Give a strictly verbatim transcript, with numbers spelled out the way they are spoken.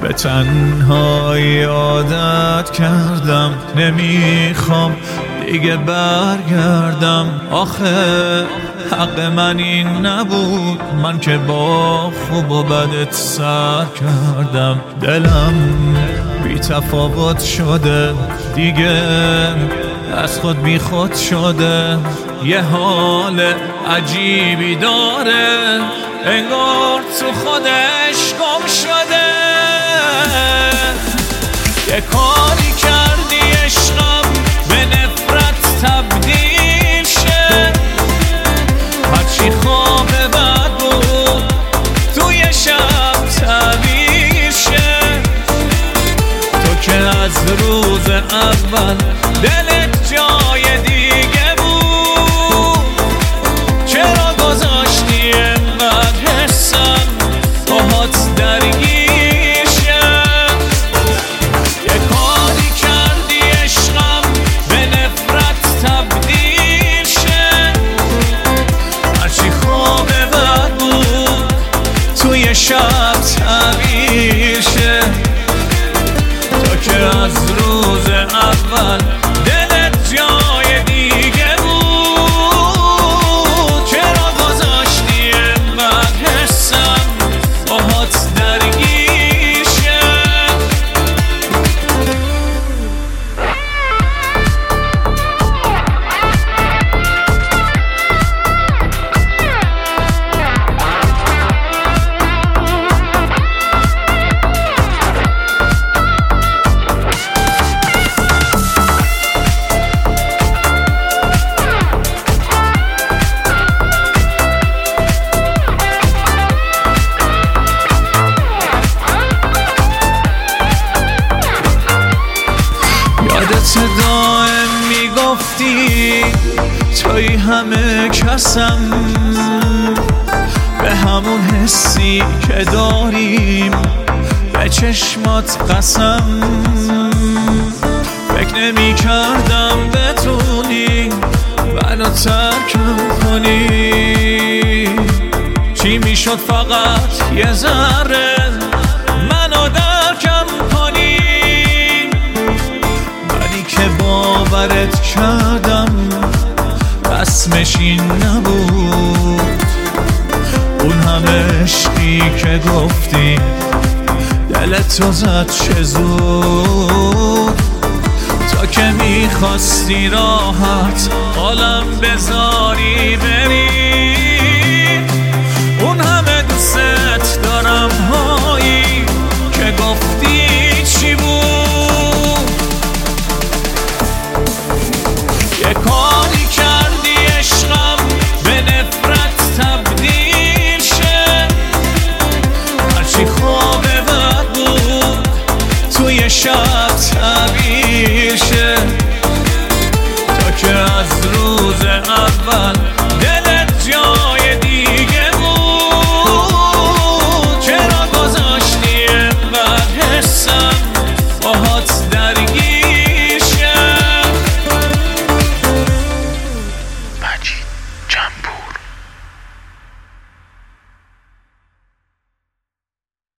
به تنهایی عادت کردم، نمیخوام دیگه برگردم. آخه حق من این نبود، من که با خوب و بدت سر کردم. دلم بی تفاوت شده دیگه، از خود بی خود شده. یه حال عجیبی داره، انگار تو خودش گم شده. یه کاری کردی عشقم به نفرت تبدیل شه، هرچی خواب بد بود توی شب تعبیر شه. تو که از روز اول دلت جای دیگه بود، چرا گذاشتی انقدر حسم باهات درگیر شه؟ یه کاری کردی عشقم به نفرت تبدیل شه، هرچی خواب بد بود توی شب تعبیر شه. تو که از روز اول دلت جای دیگه بود، چرا گذاشتی انقدر حسم باهات درگیر شه؟ یادت دائم میگفتی توی همه کسم، به همون حسی که داریم به چشمات قسم. فکر نمی کردم بتونی منو ترکم کنی، چی میشد فقط یه ذره منو درکم کنی. که باورت کردم رسمش این نبود، اون همه عشقی که گفتی دلتو زد چه زود. تا که میخواستی راحت حالم بذاری بری، اون همه دوست دارم هایی که گفتی چی بود؟ یه کاری کردی عشقم به نفرت تبدیل شه، هرچی خواب بد بود توی شب تعبیر شه.